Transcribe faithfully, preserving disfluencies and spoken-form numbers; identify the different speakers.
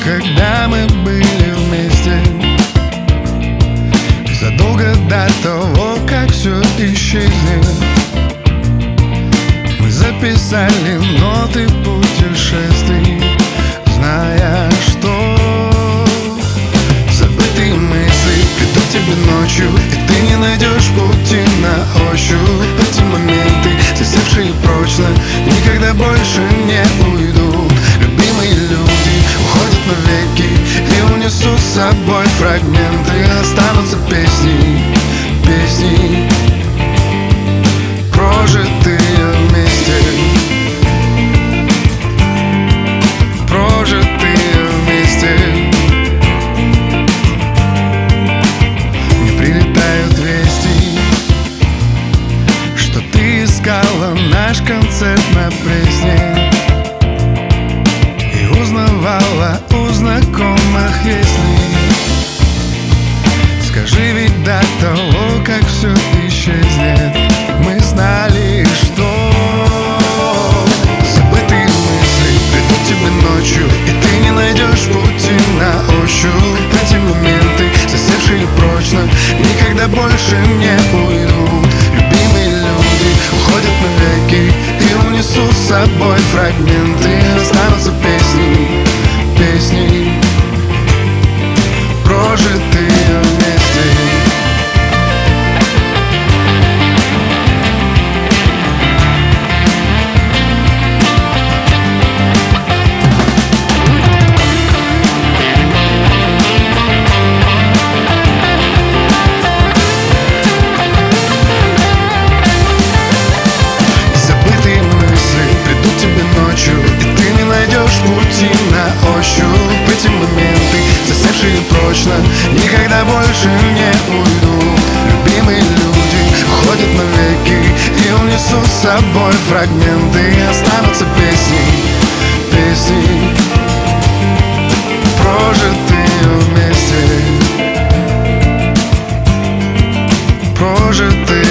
Speaker 1: когда мы были вместе, задолго до того, как все исчезнет. Мы записали ноты путешествий, зная, что забытые мысли придут к тебе ночью, и ты не найдешь пути на ощупь. Эти моменты, засевшие прочно, никогда больше не уйдут. Любимые люди уходят навеки и унесут с собой фрагменты. Останутся песни, песни, прожитые вместе, прожитые вместе. Мне прилетают вести, что ты искала наш концерт на Пресне и узнавала у знакомых, если скажи, ведь до того, как все исчезнет, мы знали, что забытые мысли придут к тебе ночью, и ты не найдешь пути на ощупь. Эти моменты, засевшие прочно, никогда больше не уйдут. Любимые люди уходят навеки и унесут с собой фрагменты. Останутся песни, песни, прожитые вместе. Забытые мысли придут к тебе ночью, и ты не найдешь пути на ощупь. Эти моменты, засевшие прочно, никогда больше не уйдут. Любимые люди уходят навеки и унесут с собой фрагменты. Останутся песни, песни, прожитые вместе, прожитые.